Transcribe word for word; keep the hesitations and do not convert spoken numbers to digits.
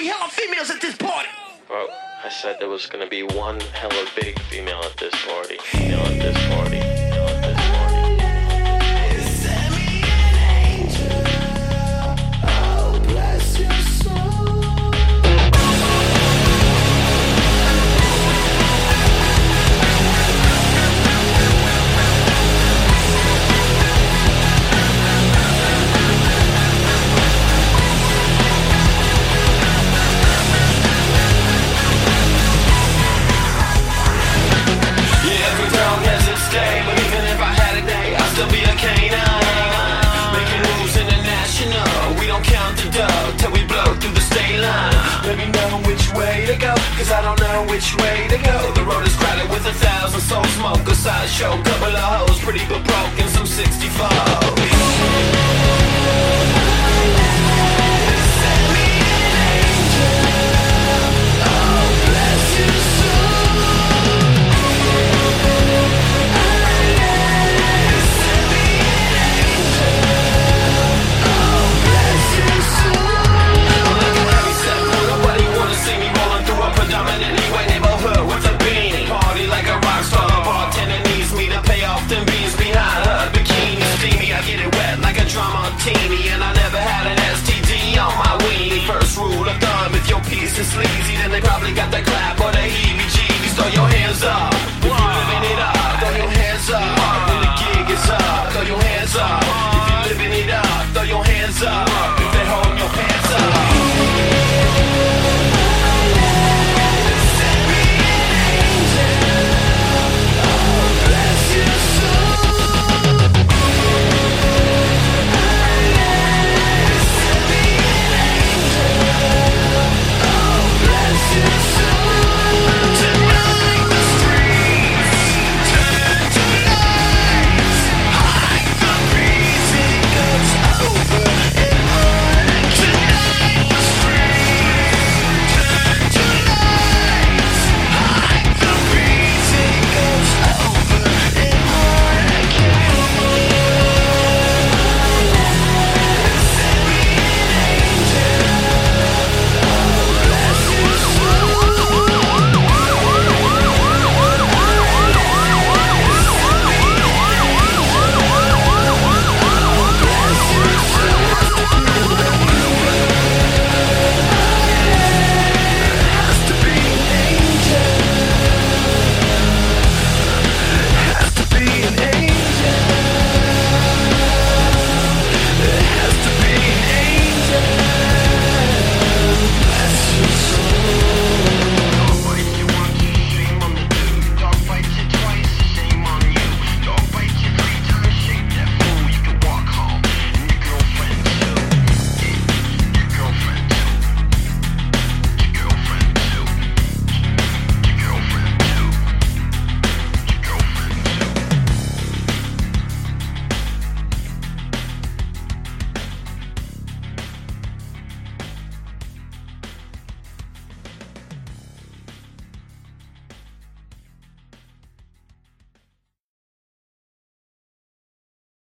be hella females at this party. Bro, I said there was gonna be one hella big female at this party. Female at this party. Female at this party. Send me an angel. Oh, bless your soul. But even if I had a day, I'd still be a canine. Making moves international. We don't count the dough till we blow through the state line. Let me know which way to go, cause I don't know which way to go. The road is crowded with a thousand soul smoke. A sideshow, couple of hoes, pretty but broken, some sixty-four. And I never had an S T D on my weenie. First rule of thumb, if your piece is sleazy, then they probably got the clap or the heebie-jeebies. Throw your hands up.